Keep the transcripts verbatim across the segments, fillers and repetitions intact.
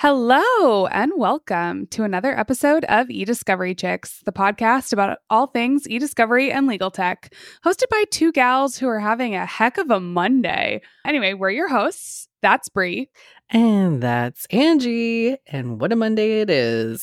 Hello and welcome to another episode of eDiscovery Chicks, the podcast about all things eDiscovery and legal tech, hosted by two gals who are having a heck of a Monday. Anyway, we're your hosts. That's Bree. And that's Angie. And what a Monday it is.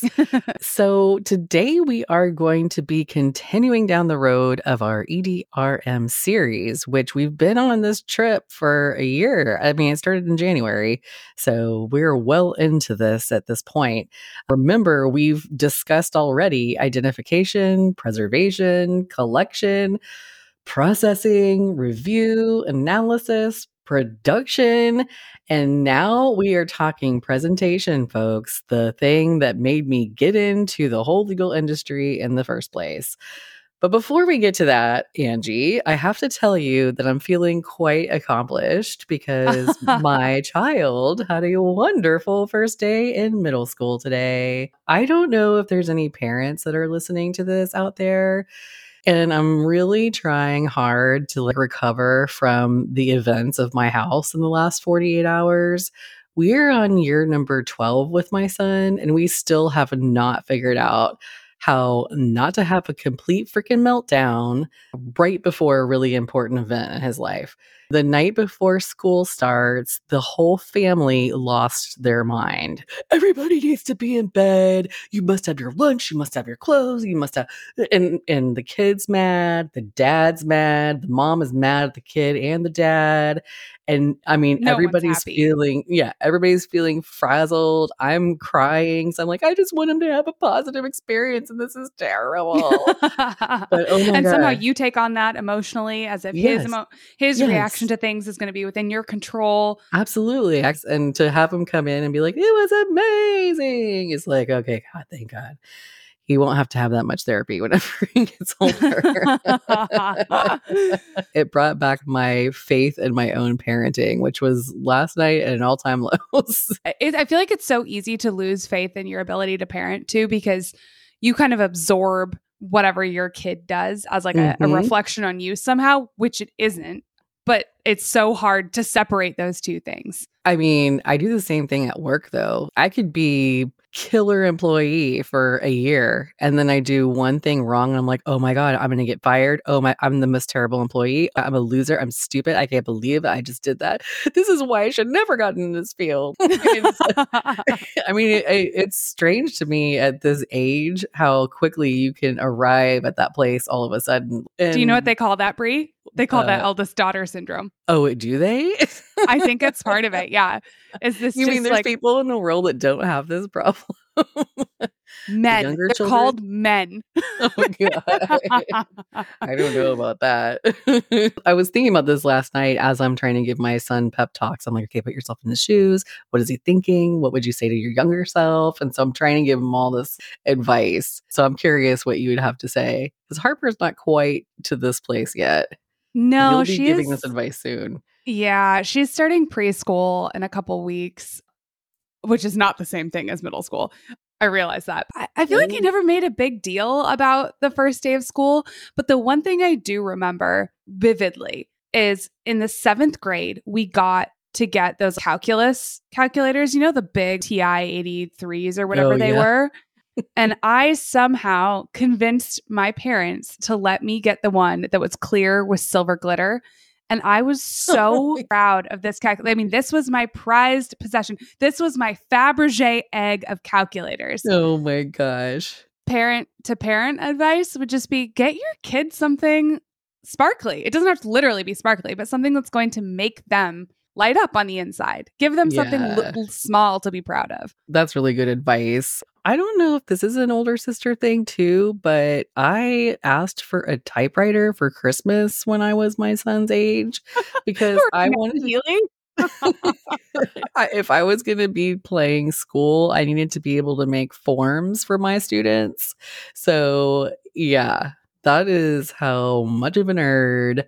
So today we are going to be continuing down the road of our E D R M series, which we've been on this trip for a year. I mean, it started in January, so we're well into this at this point. Remember, we've discussed already identification, preservation, collection, processing, review, analysis, production, and now we are talking presentation, folks, the thing that made me get into the whole legal industry in the first place. But before we get to that, Angie, I have to tell you that I'm feeling quite accomplished because my child had a wonderful first day in middle school today. I don't know if there's any parents that are listening to this out there. And I'm really trying hard to like recover from the events of my house in the last forty-eight hours. We're on year number twelve with my son, and we still have not figured out how not to have a complete freaking meltdown right before a really important event in his life. The night before school starts, the whole family lost their mind. Everybody needs to be in bed. You must have your lunch. You must have your clothes. You must have, and and the kid's mad. The dad's mad. The mom is mad at the kid and the dad. And I mean, No one's everybody's happy. feeling, yeah, everybody's feeling frazzled. I'm crying. So I'm like, I just want him to have a positive experience, and this is terrible. But oh my and somehow God. you take on that emotionally as if his Yes. emo- his Yes. reaction to things is going to be within your control. Absolutely. Ex- And to have him come in and be like, it was amazing. It's like, okay, God, thank God. He won't have to have that much therapy whenever he gets older. It brought back my faith in my own parenting, which was last night at an all-time lows. It, I feel like it's so easy to lose faith in your ability to parent too, because you kind of absorb whatever your kid does as like a, a Mhm. reflection on you somehow, which it isn't. But it's so hard to separate those two things. I mean, I do the same thing at work, though. I could be killer employee for a year, and then I do one thing wrong, and I'm like, oh my God, I'm going to get fired. Oh my, I'm the most terrible employee. I'm a loser. I'm stupid. I can't believe I just did that. This is why I should never gotten in this field. I mean, it, it, it's strange to me at this age how quickly you can arrive at that place all of a sudden. And, Do you know what they call that, Brie? They call uh, that eldest daughter syndrome. Oh, do they? I think it's part of it. Yeah. Is this You just mean there's like people in the world that don't have this problem? men? younger They're children? called men. Oh God. I don't know about that. I was thinking about this last night as I'm trying to give my son pep talks. I'm like, okay, put yourself in his shoes. What is he thinking? What would you say to your younger self? And so I'm trying to give him all this advice. So I'm curious what you would have to say. Because Harper's not quite to this place yet. No, You'll be she giving is. this advice soon. Yeah, she's starting preschool in a couple weeks, which is not the same thing as middle school. I realize that. I, I feel like I Mm. never made a big deal about the first day of school, but the one thing I do remember vividly is in the seventh grade, we got to get those calculus calculators, you know, the big T I eighty-threes or whatever Oh, they yeah. were. And I somehow convinced my parents to let me get the one that was clear with silver glitter. And I was so proud of this calculator. I mean, this was my prized possession. This was my Fabergé egg of calculators. Oh my gosh. Parent to parent advice would just be get your kids something sparkly. It doesn't have to literally be sparkly, but something that's going to make them light up on the inside. Give them something Yeah. little small to be proud of. That's really good advice. I don't know if this is an older sister thing too, but I asked for a typewriter for Christmas when I was my son's age because I wanted to, Healing? I, if I was going to be playing school, I needed to be able to make forms for my students. So, yeah, that is how much of a nerd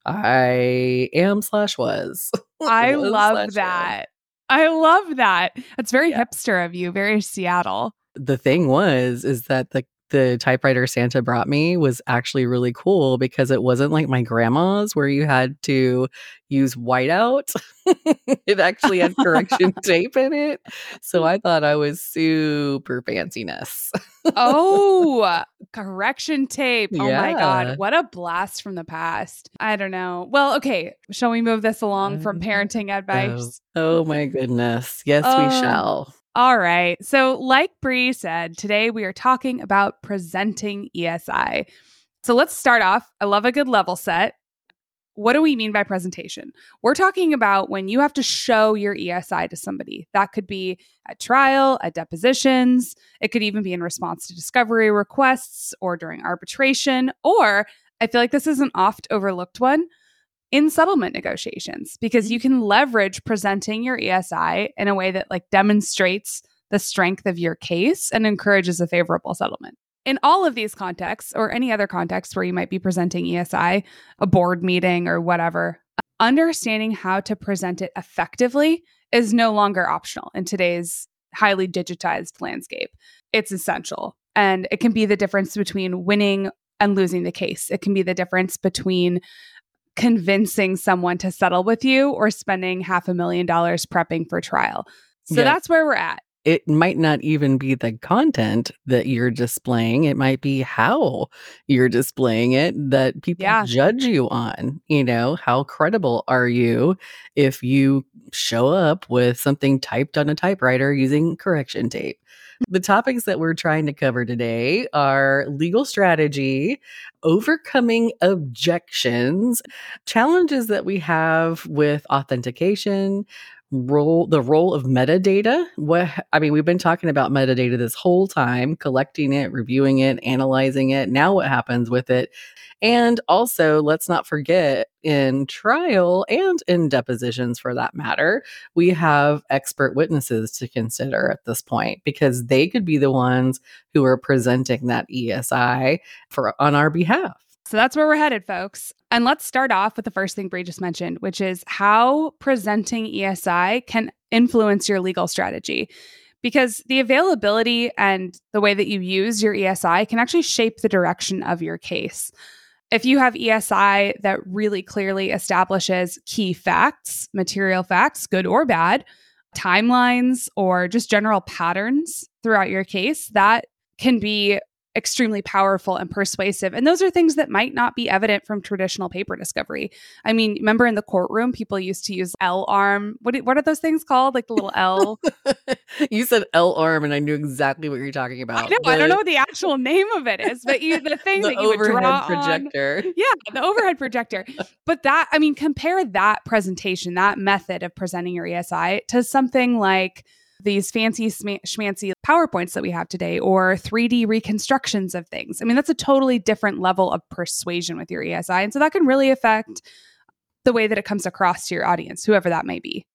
I am slash was. I Was love slash am. that. I love that. It's very Yeah. hipster of you, very Seattle. The thing was, is that the the typewriter Santa brought me was actually really cool because it wasn't like my grandma's where you had to use whiteout. It actually had correction tape in it. So I thought I was super fanciness. Oh, correction tape. Oh my God. Yeah. What a blast from the past. I don't know. Well, okay. Shall we move this along from parenting Oh, advice? oh my goodness. Yes, we Oh, shall. all right. So, like Bree said, today we are talking about presenting E S I. So, let's start off. I love a good level set. What do we mean by presentation? We're talking about when you have to show your E S I to somebody. That could be at trial, at depositions. It could even be in response to discovery requests or during arbitration. Or I feel like this is an oft overlooked one in settlement negotiations, because you can leverage presenting your E S I in a way that like demonstrates the strength of your case and encourages a favorable settlement. In all of these contexts, or any other context where you might be presenting E S I, a board meeting or whatever, understanding how to present it effectively is no longer optional in today's highly digitized landscape. It's essential. And it can be the difference between winning and losing the case. It can be the difference between convincing someone to settle with you or spending half a million dollars prepping for trial. So Yes. that's where we're at. It might not even be the content that you're displaying. It might be how you're displaying it that people Yeah. judge you on. You know, how credible are you if you show up with something typed on a typewriter using correction tape? The topics that we're trying to cover today are legal strategy, overcoming objections, challenges that we have with authentication, role the role of metadata. What I mean, we've been talking about metadata this whole time, collecting it, reviewing it, analyzing it. Now what happens with it? And also, let's not forget, in trial and in depositions for that matter, we have expert witnesses to consider at this point, because they could be the ones who are presenting that E S I for on our behalf. So that's where we're headed, folks. And let's start off with the first thing Bree just mentioned, which is how presenting E S I can influence your legal strategy. Because the availability and the way that you use your E S I can actually shape the direction of your case. If you have E S I that really clearly establishes key facts, material facts, good or bad, timelines, or just general patterns throughout your case, that can be extremely powerful and persuasive. And those are things that might not be evident from traditional paper discovery. I mean, remember in the courtroom, people used to use L-arm. What, do- what are those things called? Like the little L? You said L-arm, and I knew exactly what you're talking about. I know, the, I don't know what the actual name of it is, but you, the thing the that you would overhead draw projector. on. Yeah, the overhead projector. But that, I mean, compare that presentation, that method of presenting your E S I to something like these fancy sm- schmancy PowerPoints that we have today, or three D reconstructions of things. I mean, that's a totally different level of persuasion with your E S I. And so that can really affect the way that it comes across to your audience, whoever that may be.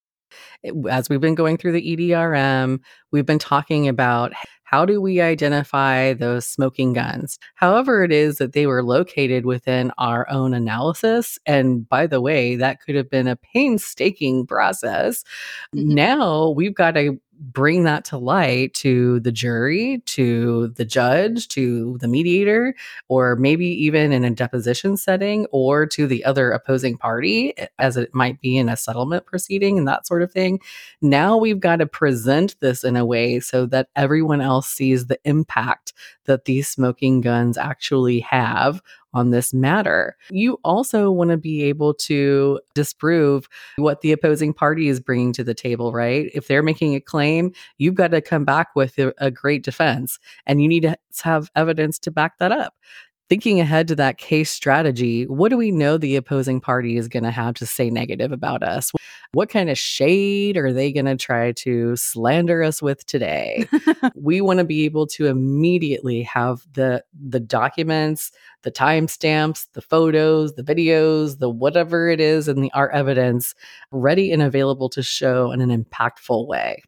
As we've been going through the E D R M, we've been talking about how do we identify those smoking guns, however it is that they were located within our own analysis. And by the way, that could have been a painstaking process. Mm-hmm. Now we've got to bring that to light to the jury, to the judge, to the mediator, or maybe even in a deposition setting, or to the other opposing party, as it might be in a settlement proceeding and that sort of thing. Now we've got to present this in a way so that everyone else sees the impact that these smoking guns actually have on this matter. You also want to be able to disprove what the opposing party is bringing to the table, right? If they're making a claim, you've got to come back with a, a great defense, and you need to have evidence to back that up. Thinking ahead to that case strategy, what do we know the opposing party is going to have to say negative about us? What kind of shade are they going to try to slander us with today? We want to be able to immediately have the the documents, the timestamps, the photos, the videos, the whatever it is, and the our evidence ready and available to show in an impactful way.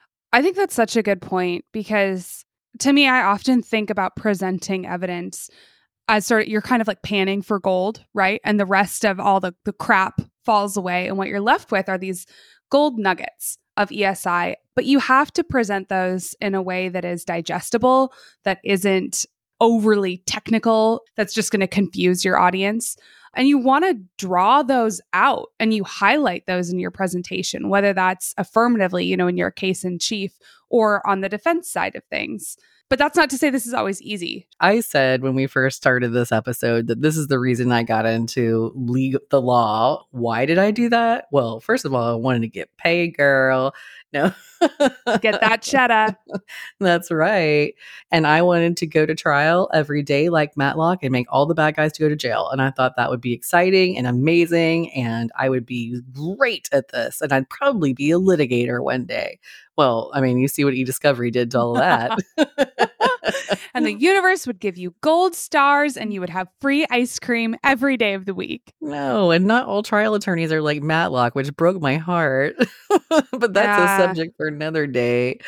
I think that's such a good point, because to me, I often think about presenting evidence as sort of, you're kind of like panning for gold, right? And the rest of all the, the crap falls away. And what you're left with are these gold nuggets of E S I. But you have to present those in a way that is digestible, that isn't overly technical that's just going to confuse your audience. And you want to draw those out and you highlight those in your presentation, whether that's affirmatively, you know, in your case in chief or on the defense side of things. But that's not to say this is always easy. I said when we first started this episode that this is the reason I got into legal, the law. Why did I do that? Well, first of all, I wanted to get paid, girl. No. Get that cheddar. That's right. And I wanted to go to trial every day like Matlock and make all the bad guys to go to jail. And I thought that would be exciting and amazing. And I would be great at this. And I'd probably be a litigator one day. Well, I mean, you see what eDiscovery did to all of that. And the universe would give you gold stars and you would have free ice cream every day of the week. No, and not all trial attorneys are like Matlock, which broke my heart. But that's Yeah. a subject for another day.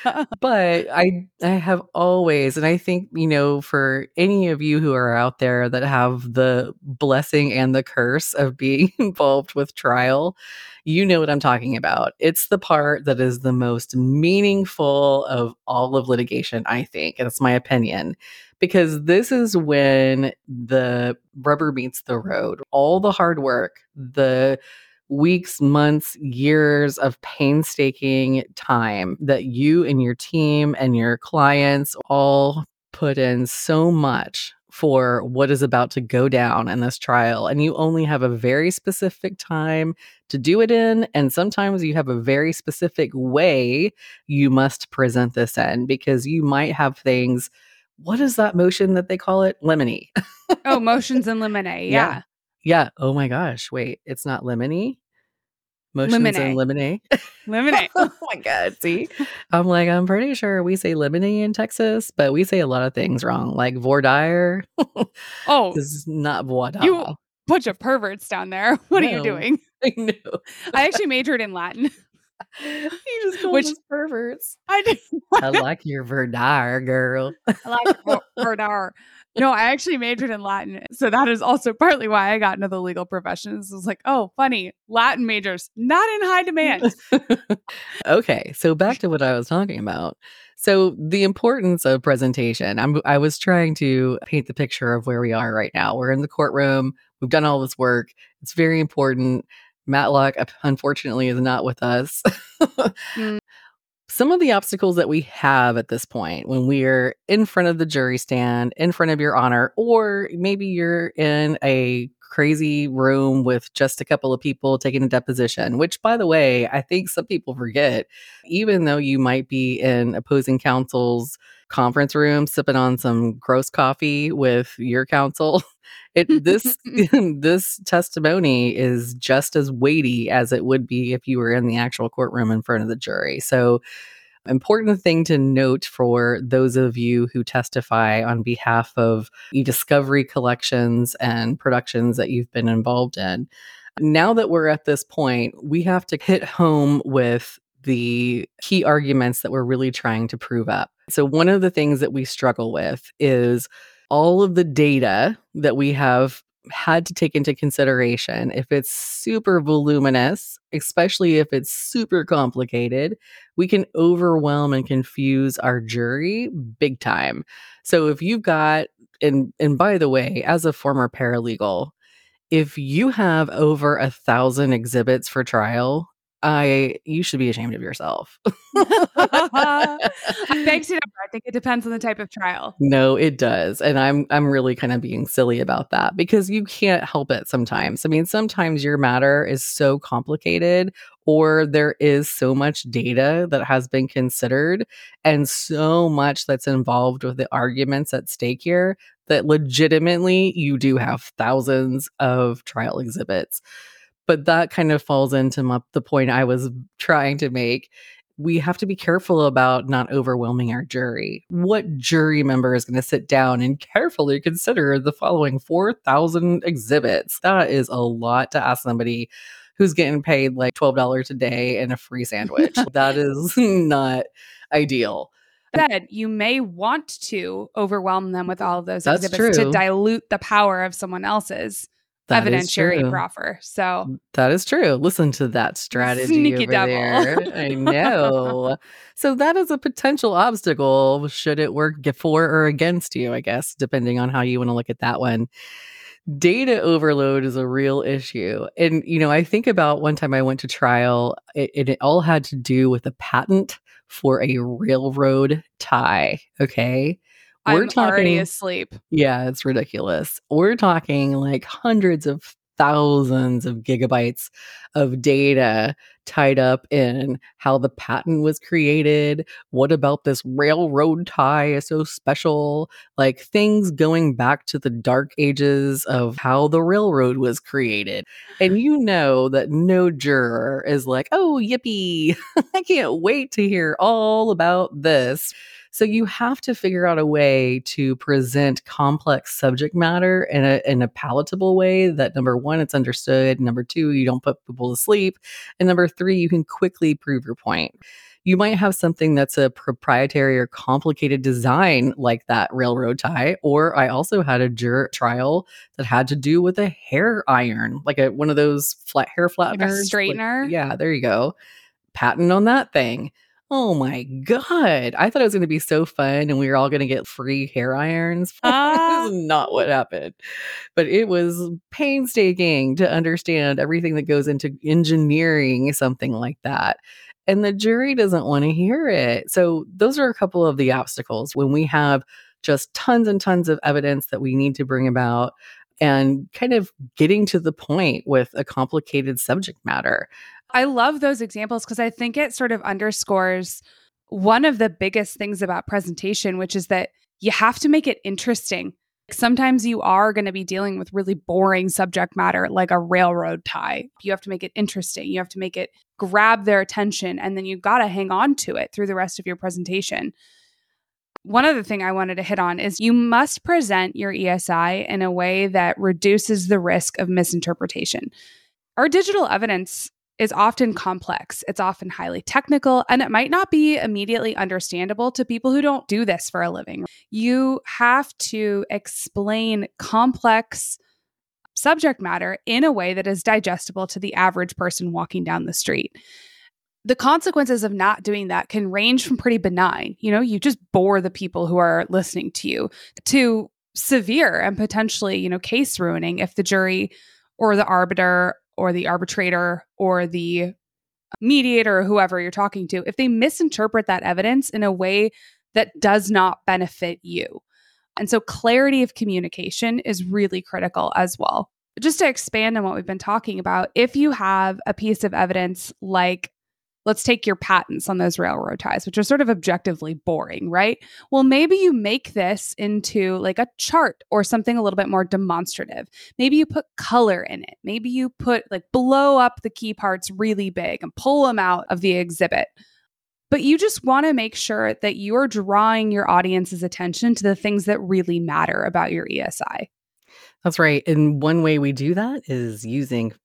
But I I have always, and I think, you know, for any of you who are out there that have the blessing and the curse of being involved with trial, you know what I'm talking about. It's the part that is the most meaningful of all of litigation, I think. And it's my opinion. Because this is when the rubber meets the road. All the hard work, the weeks, months, years of painstaking time that you and your team and your clients all put in so much for what is about to go down in this trial. And you only have a very specific time to do it in. And sometimes you have a very specific way you must present this in, because you might have things. What is that motion that they call it? Lemony. Oh, motions in limine. Yeah. Yeah. Yeah. Oh my gosh. Wait, it's not lemony? Motions Limine. and lemonade. Limine. Oh my God. See, I'm like, I'm pretty sure we say lemony in Texas, but we say a lot of things wrong, like voir dire. Oh, This is not voir dire. you bunch of perverts down there. What are you No. doing? I know. I actually majored in Latin. You just call Which- us perverts. I did. I like your voir dire, girl. I like Verdar. No, I actually majored in Latin. So that is also partly why I got into the legal professions. It was like, oh, funny. Latin majors, not in high demand. Okay, so back to what I was talking about. So the importance of presentation. I'm, I was trying to paint the picture of where we are right now. We're in the courtroom. We've done all this work. It's very important. Matlock, unfortunately, is not with us. Mm. Some of the obstacles that we have at this point when we're in front of the jury stand, in front of your honor, or maybe you're in a crazy room with just a couple of people taking a deposition, which, by the way, I think some people forget. Even though you might be in opposing counsel's conference room sipping on some gross coffee with your counsel, it this this testimony is just as weighty as it would be if you were in the actual courtroom in front of the jury. So, important thing to note for those of you who testify on behalf of eDiscovery collections and productions that you've been involved in. Now that we're at this point, we have to hit home with the key arguments that we're really trying to prove up. So one of the things that we struggle with is all of the data that we have had to take into consideration. If it's super voluminous, especially if it's super complicated, we can overwhelm and confuse our jury big time. So if you've got, and and by the way, as a former paralegal, if you have over a thousand exhibits for trial, I you should be ashamed of yourself. I beg to differ. I think it depends on the type of trial. No, it does. And I'm I'm really kind of being silly about that because you can't help it sometimes. I mean, sometimes your matter is so complicated or there is so much data that has been considered and so much that's involved with the arguments at stake here that legitimately you do have thousands of trial exhibits. But that kind of falls into my, the point I was trying to make. We have to be careful about not overwhelming our jury. What jury member is going to sit down and carefully consider the following four thousand exhibits? That is a lot to ask somebody who's getting paid like twelve dollars a day and a free sandwich. That is not ideal. Said you may want to overwhelm them with all of those That's exhibits true. to dilute the power of someone else's. That is evidentiary true. proffer. So That is true. Listen to that strategy sneaky over devil. there. I know. So that is a potential obstacle should it work ge- for or against you, I guess, depending on how you want to look at that one. Data overload is a real issue. And, you know, I think about one time I went to trial, it, it, it all had to do with a patent for a railroad tie. Okay. We're I'm already talking, asleep. yeah, it's ridiculous. We're talking like hundreds of thousands of gigabytes of data tied up in how the patent was created. What about this railroad tie is so special? Like things going back to the dark ages of how the railroad was created. And you know that no juror is like, oh, yippee, I can't wait to hear all about this. So you have to figure out a way to present complex subject matter in a in a palatable way that number one, it's understood. Number two, you don't put people to sleep. And number three, you can quickly prove your point. You might have something that's a proprietary or complicated design like that railroad tie. Or I also had a juror trial that had to do with a hair iron, like a one of those flat hair Like a flatteners. Like, straightener. yeah, there you go. Patent on that thing. Oh my God. I thought it was going to be so fun and we were all going to get free hair irons. This Ah. is not what happened. But it was painstaking to understand everything that goes into engineering something like that. And the jury doesn't want to hear it. So, those are a couple of the obstacles when we have just tons and tons of evidence that we need to bring about and kind of getting to the point with a complicated subject matter. I love those examples because I think it sort of underscores one of the biggest things about presentation, which is that you have to make it interesting. Sometimes you are going to be dealing with really boring subject matter like a railroad tie. You have to make it interesting. You have to make it grab their attention, and then you've got to hang on to it through the rest of your presentation. One other thing I wanted to hit on is you must present your E S I in a way that reduces the risk of misinterpretation. Our digital evidence is often complex. It's often highly technical, and it might not be immediately understandable to people who don't do this for a living. You have to explain complex subject matter in a way that is digestible to the average person walking down the street. The consequences of not doing that can range from pretty benign. You know, you just bore the people who are listening to you, to severe and potentially, you know, case ruining if the jury or the arbiter or the arbitrator or the mediator or whoever you're talking to, if they misinterpret that evidence in a way that does not benefit you. And so clarity of communication is really critical as well. Just to expand on what we've been talking about, if you have a piece of evidence like, let's take your patents on those railroad ties, which are sort of objectively boring, right? Well, maybe you make this into like a chart or something a little bit more demonstrative. Maybe you put color in it. Maybe you put like blow up the key parts really big and pull them out of the exhibit. But you just want to make sure that you're drawing your audience's attention to the things that really matter about your E S I. That's right. And one way we do that is using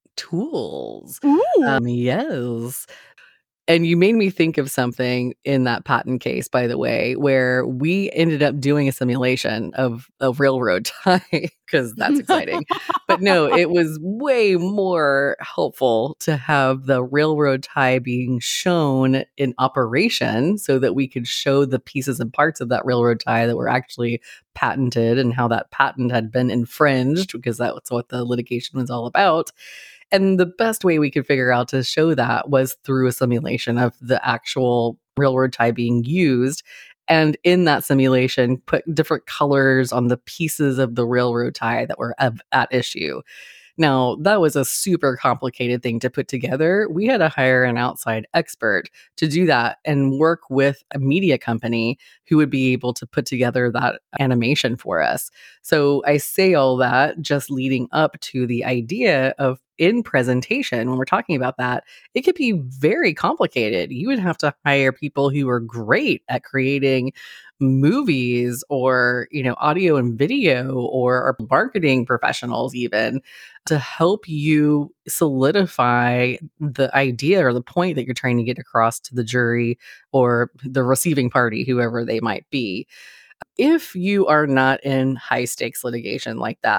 tools. Ooh. Um, yes. And you made me think of something in that patent case, by the way, where we ended up doing a simulation of a railroad tie, because that's exciting. But no, it was way more helpful to have the railroad tie being shown in operation so that we could show the pieces and parts of that railroad tie that were actually patented and how that patent had been infringed, because that's what the litigation was all about. And the best way we could figure out to show that was through a simulation of the actual railroad tie being used. And in that simulation, put different colors on the pieces of the railroad tie that were of, at issue. Now, that was a super complicated thing to put together. We had to hire an outside expert to do that and work with a media company who would be able to put together that animation for us. So I say all that just leading up to the idea of in presentation, when we're talking about that, it could be very complicated. You would have to hire people who are great at creating movies or, you know, audio and video, or, or marketing professionals even, to help you solidify the idea or the point that you're trying to get across to the jury or the receiving party, whoever they might be. If you are not in high stakes litigation like that,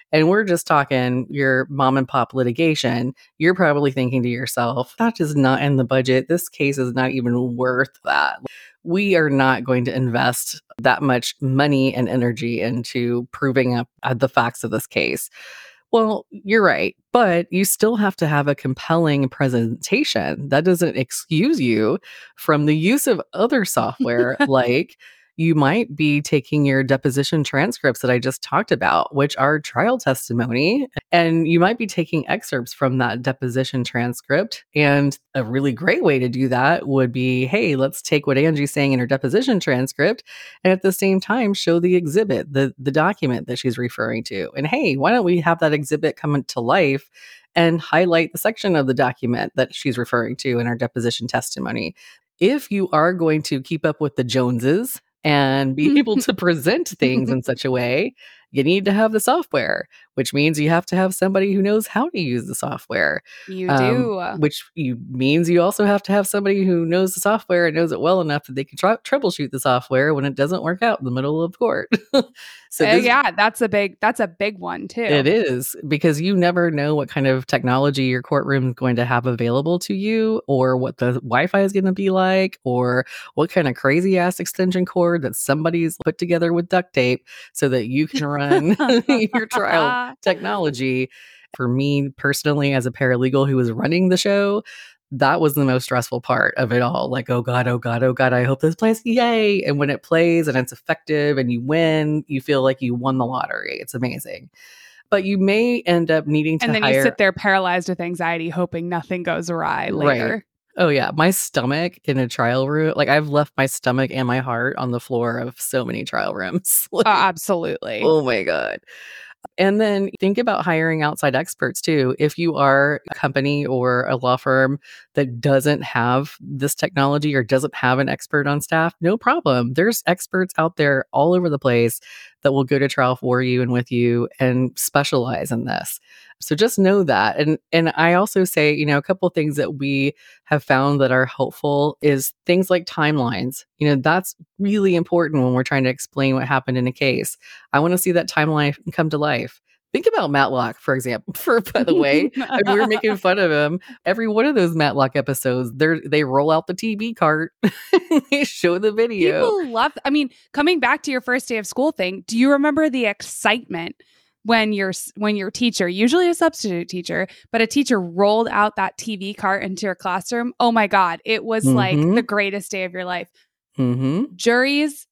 and we're just talking your mom and pop litigation, you're probably thinking to yourself, that is not in the budget. This case is not even worth that. We are not going to invest that much money and energy into proving up uh, the facts of this case. Well, you're right, but you still have to have a compelling presentation. That doesn't excuse you from the use of other software, like you might be taking your deposition transcripts that I just talked about, which are trial testimony, and you might be taking excerpts from that deposition transcript. And a really great way to do that would be, hey, let's take what Angie's saying in her deposition transcript and at the same time show the exhibit, the, the document that she's referring to. And hey, why don't we have that exhibit come to life and highlight the section of the document that she's referring to in our deposition testimony? If you are going to keep up with the Joneses and be able to present things in such a way, you need to have the software, which means you have to have somebody who knows how to use the software. You um, do. Which you, means you also have to have somebody who knows the software and knows it well enough that they can tr- troubleshoot the software when it doesn't work out in the middle of court. So uh, this, yeah, that's a big that's a big one too. It is, because you never know what kind of technology your courtroom is going to have available to you, or what the Wi-Fi is going to be like, or what kind of crazy ass extension cord that somebody's put together with duct tape so that you can run your trial technology. For me personally, as a paralegal who was running the show, that was the most stressful part of it all. Like, oh God, oh God, oh God, I hope this plays. Yay. And when it plays and it's effective and you win, you feel like you won the lottery. It's amazing. But you may end up needing to And then hire... you sit there paralyzed with anxiety, hoping nothing goes awry later. Right. Oh yeah. My stomach in a trial room, like I've left my stomach and my heart on the floor of so many trial rooms. Like, uh, absolutely. Oh my God. And then think about hiring outside experts too. If you are a company or a law firm that doesn't have this technology or doesn't have an expert on staff, no problem. There's experts out there all over the place that will go to trial for you and with you and specialize in this. So just know that. And and I also say, you know, a couple of things that we have found that are helpful is things like timelines. You know, that's really important when we're trying to explain what happened in a case. I want to see that timeline come to life. Think about Matlock, for example. For by the way, I mean, we were making fun of him. Every one of those Matlock episodes, they they roll out the T V cart, they show the video. People love. I mean, coming back to your first day of school thing, do you remember the excitement when your when your teacher, usually a substitute teacher, but a teacher rolled out that T V cart into your classroom? Oh my God, it was mm-hmm. like the greatest day of your life. Mm-hmm. Juries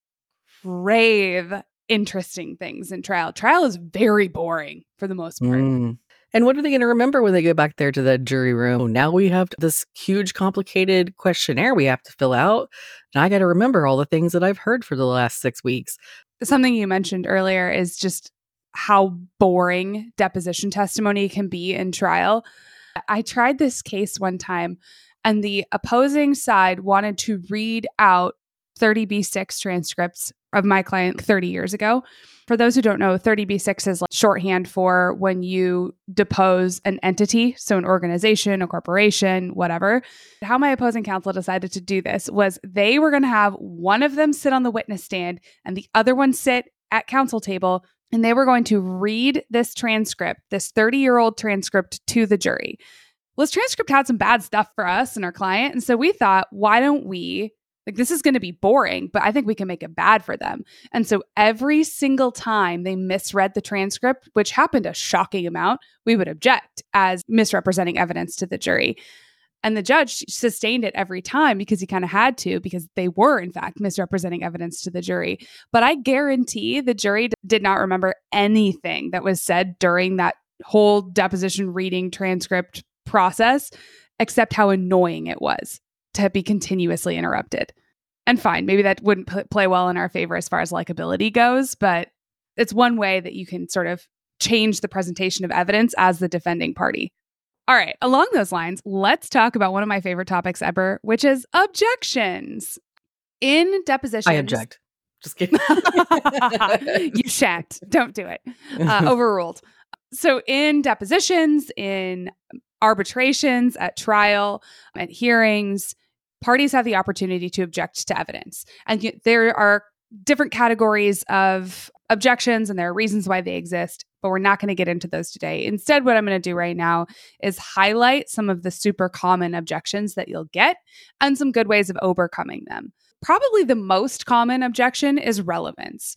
crave interesting things in trial. Trial is very boring for the most part. Mm. And what are they going to remember when they go back there to that jury room? Oh, now we have this huge, complicated questionnaire we have to fill out. And I got to remember all the things that I've heard for the last six weeks. Something you mentioned earlier is just how boring deposition testimony can be in trial. I tried this case one time, and the opposing side wanted to read out thirty B six transcripts of my client thirty years ago. For those who don't know, thirty B six is like shorthand for when you depose an entity, so an organization, a corporation, whatever. How my opposing counsel decided to do this was they were going to have one of them sit on the witness stand and the other one sit at counsel table, and they were going to read this transcript, this thirty-year-old transcript, to the jury. Well, this transcript had some bad stuff for us and our client, and so we thought, why don't we... Like, this is going to be boring, but I think we can make it bad for them. And so every single time they misread the transcript, which happened a shocking amount, we would object as misrepresenting evidence to the jury. And the judge sustained it every time because he kind of had to, because they were, in fact, misrepresenting evidence to the jury. But I guarantee the jury d- did not remember anything that was said during that whole deposition reading transcript process, except how annoying it was to be continuously interrupted. And fine, maybe that wouldn't p- play well in our favor as far as likability goes, but it's one way that you can sort of change the presentation of evidence as the defending party. All right, along those lines, let's talk about one of my favorite topics ever, which is objections. In depositions... I object. Just kidding. You shan't. Don't do it. Uh, overruled. So in depositions, in arbitrations, at trial, at hearings, parties have the opportunity to object to evidence. And y- there are different categories of objections, and there are reasons why they exist. but we're not going to get into those today. Instead, what I'm going to do right now is highlight some of the super common objections that you'll get and some good ways of overcoming them. Probably the most common objection is relevance.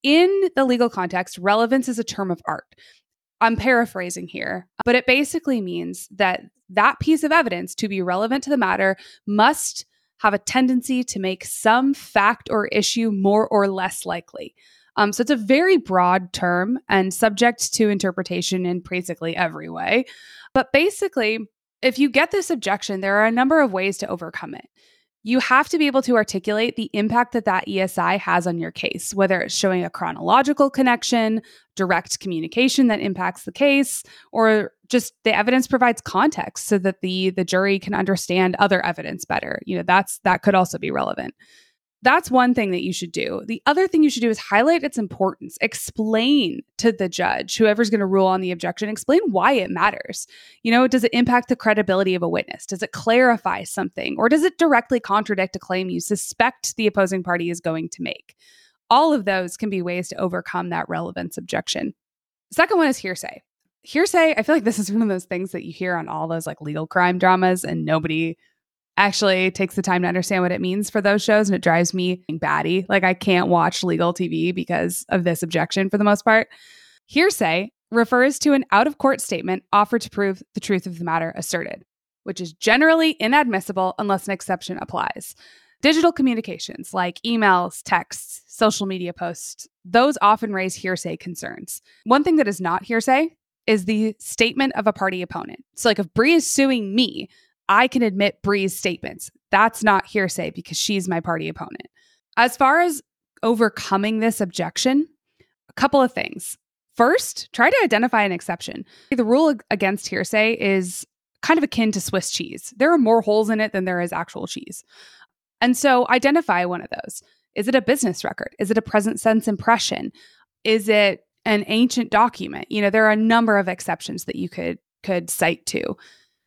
In the legal context, relevance is a term of art. I'm paraphrasing here, but it basically means that that piece of evidence, to be relevant to the matter, must have a tendency to make some fact or issue more or less likely. Um, so it's a very broad term and subject to interpretation in basically every way. But basically, if you get this objection, there are a number of ways to overcome it. You have to be able to articulate the impact that that E S I has on your case, whether it's showing a chronological connection, direct communication that impacts the case, or just the evidence provides context so that the the jury can understand other evidence better. You know, that's that could also be relevant. That's one thing that you should do. The other thing you should do is highlight its importance. Explain to the judge, whoever's going to rule on the objection, explain why it matters. You know, does it impact the credibility of a witness? Does it clarify something? Or does it directly contradict a claim you suspect the opposing party is going to make? All of those can be ways to overcome that relevance objection. The second one is hearsay. Hearsay, I feel like this is one of those things that you hear on all those like legal crime dramas and nobody actually takes the time to understand what it means for those shows, and it drives me batty. Like I can't watch legal T V because of this objection for the most part. Hearsay refers to an out-of-court statement offered to prove the truth of the matter asserted, which is generally inadmissible unless an exception applies. Digital communications like emails, texts, social media posts, those often raise hearsay concerns. One thing that is not hearsay is the statement of a party opponent. So like if Bree is suing me, I can admit Bree's statements. That's not hearsay because she's my party opponent. As far as overcoming this objection, a couple of things. First, try to identify an exception. The rule against hearsay is kind of akin to Swiss cheese. There are more holes in it than there is actual cheese. And so identify one of those. Is it a business record? Is it a present sense impression? Is it an ancient document? You know, there are a number of exceptions that you could could cite to.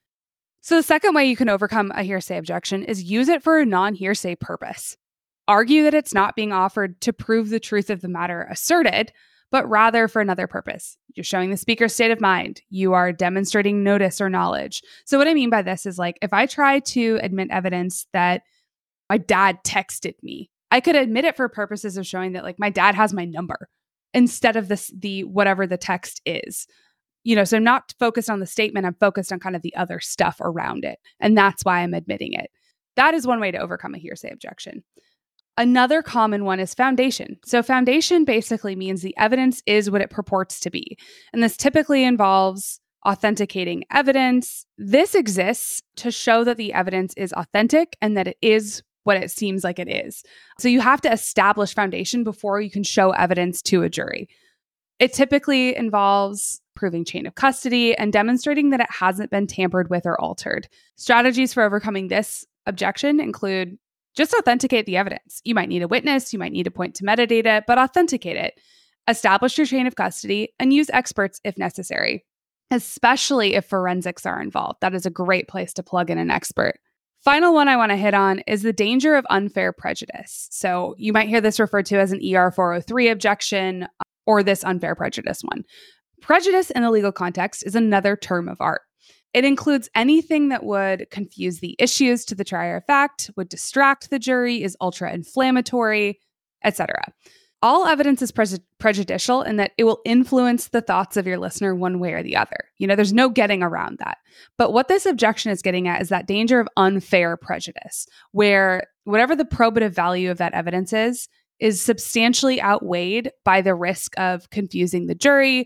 So the second way you can overcome a hearsay objection is use it for a non-hearsay purpose. Argue that it's not being offered to prove the truth of the matter asserted, but rather for another purpose. You're showing the speaker's state of mind. You are demonstrating notice or knowledge. So what I mean by this is like, if I try to admit evidence that my dad texted me, I could admit it for purposes of showing that like my dad has my number instead of this, the whatever the text is. You know, so I'm not focused on the statement. I'm focused on kind of the other stuff around it. And that's why I'm admitting it. That is one way to overcome a hearsay objection. Another common one is foundation. So foundation basically means the evidence is what it purports to be. And this typically involves authenticating evidence. This exists to show that the evidence is authentic and that it is what it seems like it is. So you have to establish foundation before you can show evidence to a jury. It typically involves proving chain of custody and demonstrating that it hasn't been tampered with or altered. Strategies for overcoming this objection include just authenticate the evidence. You might need a witness, you might need to point to metadata, but authenticate it. Establish your chain of custody and use experts if necessary, especially if forensics are involved. That is a great place to plug in an expert. Final one I want to hit on is the danger of unfair prejudice. So you might hear this referred to as an E R four oh three objection or this unfair prejudice one. Prejudice in the legal context is another term of art. It includes anything that would confuse the issues to the trier of fact, would distract the jury, is ultra-inflammatory, et cetera. All evidence is pre- prejudicial in that it will influence the thoughts of your listener one way or the other. You know, there's no getting around that. But what this objection is getting at is that danger of unfair prejudice, where whatever the probative value of that evidence is, is substantially outweighed by the risk of confusing the jury,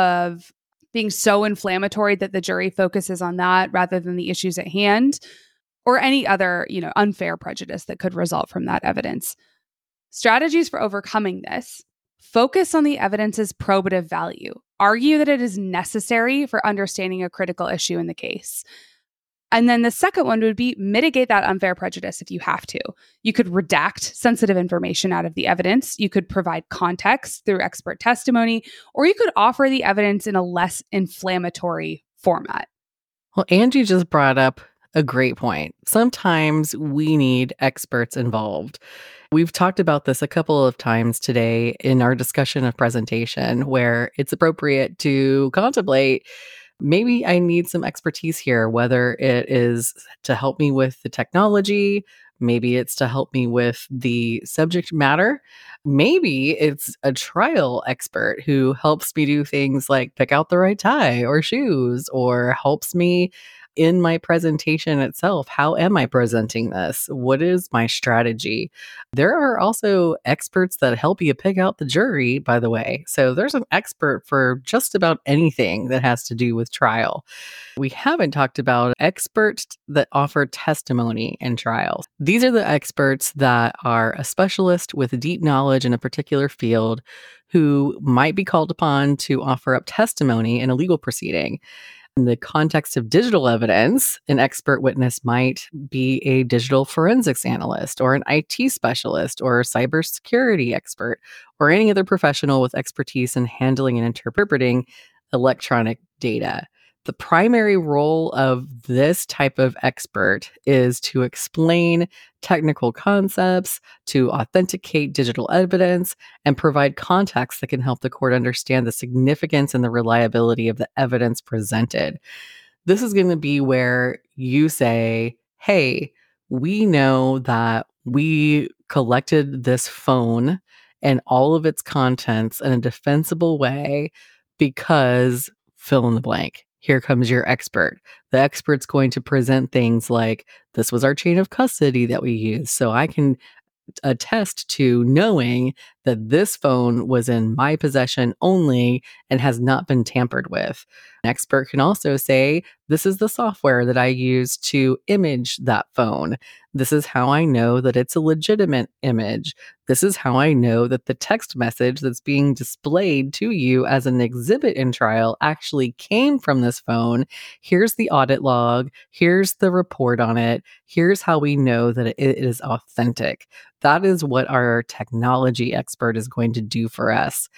of being so inflammatory that the jury focuses on that rather than the issues at hand, or any other, you know, unfair prejudice that could result from that evidence. Strategies for overcoming this: focus on the evidence's probative value. Argue that it is necessary for understanding a critical issue in the case. And then the second one would be mitigate that unfair prejudice if you have to. You could redact sensitive information out of the evidence. You could provide context through expert testimony, or you could offer the evidence in a less inflammatory format. Well, Angie just brought up a great point. Sometimes we need experts involved. We've talked about this a couple of times today in our discussion of presentation, where it's appropriate to contemplate maybe I need some expertise here, whether it is to help me with the technology, maybe it's to help me with the subject matter. Maybe it's a trial expert who helps me do things like pick out the right tie or shoes, or helps me in my presentation itself. How am I presenting this? What is my strategy? There are also experts that help you pick out the jury, by the way. So there's an expert for just about anything that has to do with trial. We haven't talked about experts that offer testimony in trials. These are the experts that are a specialist with deep knowledge in a particular field who might be called upon to offer up testimony in a legal proceeding. In the context of digital evidence, an expert witness might be a digital forensics analyst or an I T specialist or a cybersecurity expert or any other professional with expertise in handling and interpreting electronic data. The primary role of this type of expert is to explain technical concepts, to authenticate digital evidence, and provide context that can help the court understand the significance and the reliability of the evidence presented. This is going to be where you say, hey, we know that we collected this phone and all of its contents in a defensible way because fill in the blank. Here comes your expert. The expert's going to present things like, this was our chain of custody that we used. So I can attest to knowing that this phone was in my possession only and has not been tampered with. An expert can also say, this is the software that I use to image that phone. This is how I know that it's a legitimate image. This is how I know that the text message that's being displayed to you as an exhibit in trial actually came from this phone. Here's the audit log. Here's the report on it. Here's how we know that it is authentic. That is what our technology expert is going to do for us.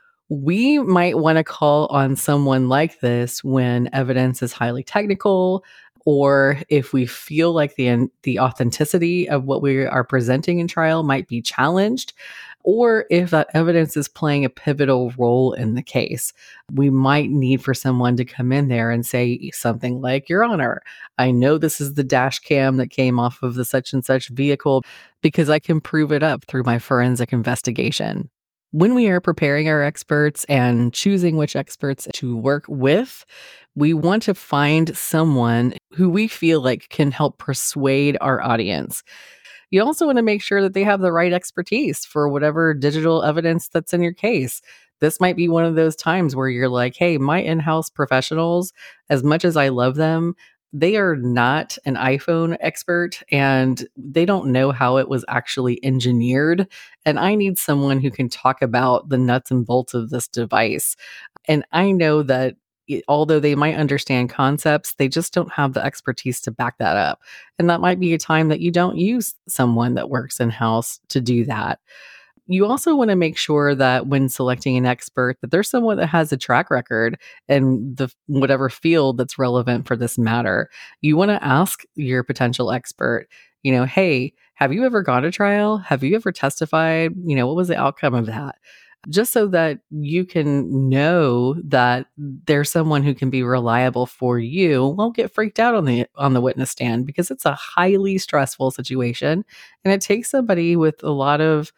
We might want to call on someone like this when evidence is highly technical, or if we feel like the the authenticity of what we are presenting in trial might be challenged, or if that evidence is playing a pivotal role in the case. We might need for someone to come in there and say something like, Your Honor, I know this is the dash cam that came off of the such and such vehicle because I can prove it up through my forensic investigation. When we are preparing our experts and choosing which experts to work with, we want to find someone who we feel like can help persuade our audience. You also want to make sure that they have the right expertise for whatever digital evidence that's in your case. This might be one of those times where you're like, hey, my in-house professionals, as much as I love them, they are not an iPhone expert and they don't know how it was actually engineered. And I need someone who can talk about the nuts and bolts of this device. And I know that it, although they might understand concepts, they just don't have the expertise to back that up. And that might be a time that you don't use someone that works in-house to do that. You also want to make sure that when selecting an expert, that there's someone that has a track record in the whatever field that's relevant for this matter. You want to ask your potential expert, you know, hey, have you ever gone to trial? Have you ever testified? You know, what was the outcome of that? Just so that you can know that there's someone who can be reliable for you. Won't get freaked out on the on the witness stand because it's a highly stressful situation, and it takes somebody with a lot of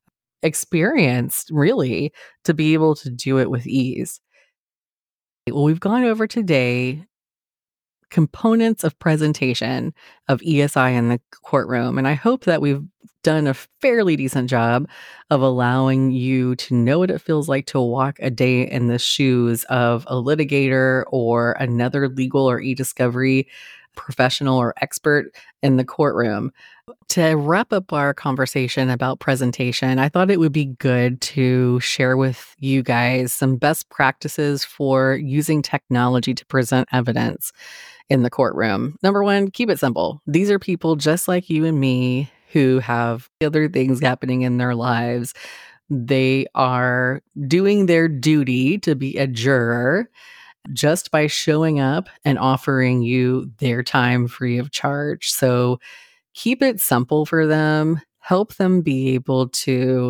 experience, really, to be able to do it with ease. Well, we've gone over today components of presentation of E S I in the courtroom, and I hope that we've done a fairly decent job of allowing you to know what it feels like to walk a day in the shoes of a litigator or another legal or e-discovery professional or expert in the courtroom. To wrap up our conversation about presentation, I thought it would be good to share with you guys some best practices for using technology to present evidence in the courtroom. Number one, keep it simple. These are people just like you and me who have other things happening in their lives. They are doing their duty to be a juror just by showing up and offering you their time free of charge. So keep it simple for them. help them be able to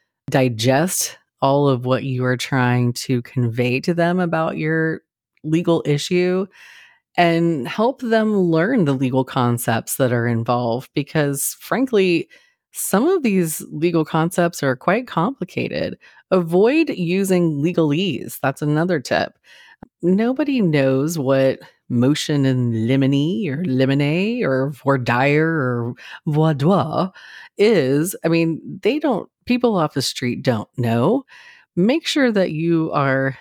digest all of what you are trying to convey to them about your legal issue, and help them learn the legal concepts that are involved. Because frankly, some of these legal concepts are quite complicated. Avoid using legalese. That's another tip. Nobody knows what motion in limine or limine or voir dire or voir droit is. I mean, they don't, people off the street don't know. Make sure that you are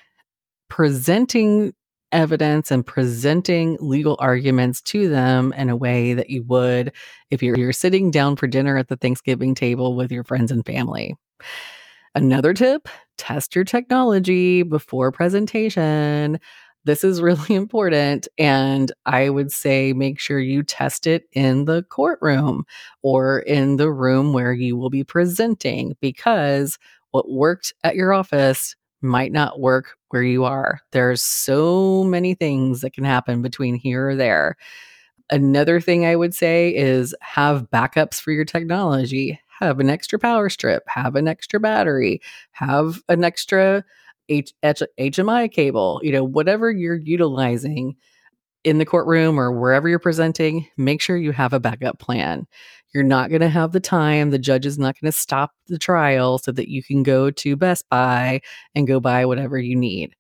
presenting evidence and presenting legal arguments to them in a way that you would if you're, you're sitting down for dinner at the Thanksgiving table with your friends and family. Another tip, test your technology before presentation. This is really important. And I would say make sure you test it in the courtroom or in the room where you will be presenting, because what worked at your office might not work where you are. There's so many things that can happen between here or there. Another thing I would say is have backups for your technology. Have an extra power strip, have an extra battery, have an extra H- H- H M I cable, you know, whatever you're utilizing in the courtroom or wherever you're presenting, make sure you have a backup plan. You're not going to have the time. The judge is not going to stop the trial so that you can go to Best Buy and go buy whatever you need.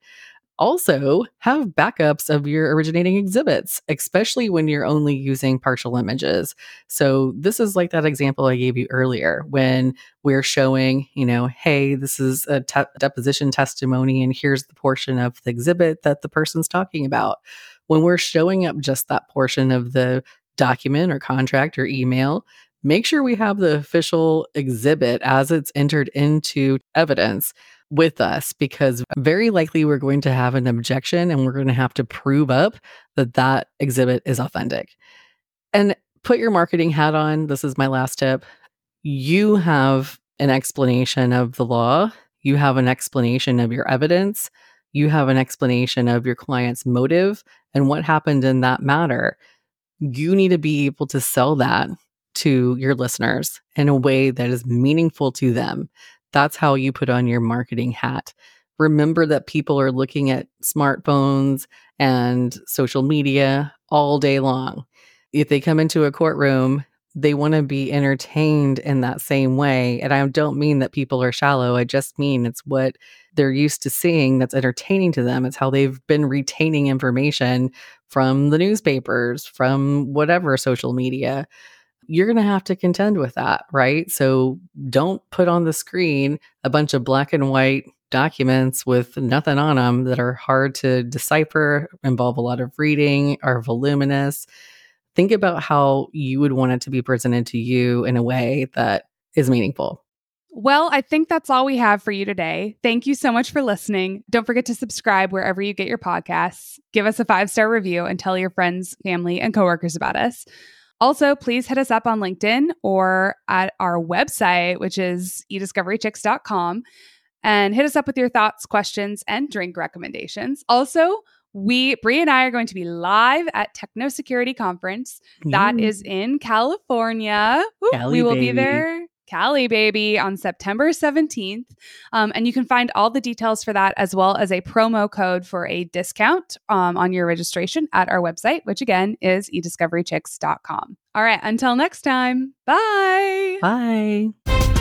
Also, have backups of your originating exhibits, especially when you're only using partial images. So this is like that example I gave you earlier when we're showing, you know, hey, this is a te- deposition testimony and here's the portion of the exhibit that the person's talking about. When we're showing up just that portion of the document or contract or email, make sure we have the official exhibit as it's entered into evidence with us, because very likely we're going to have an objection and we're going to have to prove up that that exhibit is authentic. And put your marketing hat on. This is my last tip. You have an explanation of the law. You have an explanation of your evidence. You have an explanation of your client's motive and what happened in that matter. You need to be able to sell that to your listeners in a way that is meaningful to them. That's how you put on your marketing hat. Remember that people are looking at smartphones and social media all day long. If they come into a courtroom, they want to be entertained in that same way. And I don't mean that people are shallow. I just mean it's what they're used to seeing that's entertaining to them. It's how they've been retaining information from the newspapers, from whatever social media. You're going to have to contend with that, right? So don't put on the screen a bunch of black and white documents with nothing on them that are hard to decipher, involve a lot of reading, are voluminous. Think about how you would want it to be presented to you in a way that is meaningful. Well, I think that's all we have for you today. Thank you so much for listening. Don't forget to subscribe wherever you get your podcasts. Give us a five-star review and tell your friends, family, and coworkers about us. Also, please hit us up on LinkedIn or at our website, which is e discovery chicks dot com, and hit us up with your thoughts, questions, and drink recommendations. Also, we, Brie and I are going to be live at Techno Security Conference. That Yay. is in California. Woo, Cali, we will baby. be there. Cali, baby, on September seventeenth. Um, and you can find all the details for that as well as a promo code for a discount um, on your registration at our website, which again is e discovery chicks dot com. All right, until next time, bye. Bye.